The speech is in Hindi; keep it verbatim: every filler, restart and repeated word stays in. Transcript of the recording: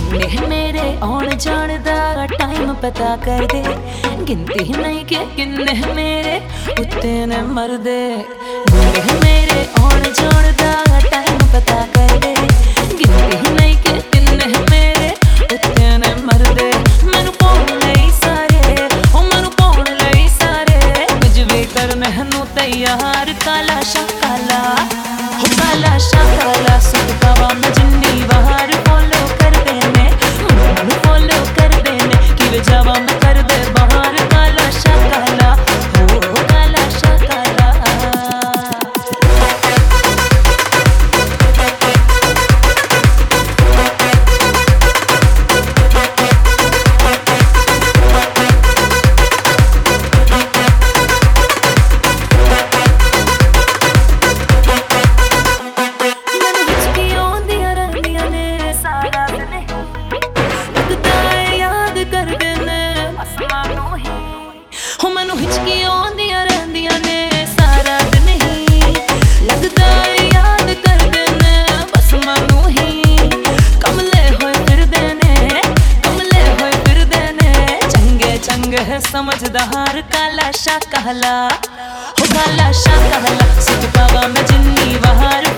जिन्ने मेरे आउण जाण दा टाइम पता कर दे, गिनती नहीं के किन्ने मेरे उत्ते ने मरदे। जिन्ने मेरे आउण जाण दा टाइम पता कर दे, गिनती नहीं के किन्ने मेरे उत्ते ने मरदे। मैनू पाउण लई सारे, ओ मैनू पाउण लई सारे, कुछ भी करने नू तैयार। काला शा काला, हो काला शा काला, सुटका वा मैं जिन्नी बाहर फॉलो कर देने, मैनू फॉलो कर देने, कि जावा मैं कर दे बाहर। काला शा काला, हो काला शा काला। हो मैनू हिचकियां आउंदियां रहिंदियां ने सारा दिन ही, लगदा है याद करदे ने बस मैनू ही। कमले होए फिरदे ने, कमले होए फिरदे ने, चंगे चंगे समझदार। काला शा काला, हो काला शा काला, सुटका वा मैं जिन्नी बाहर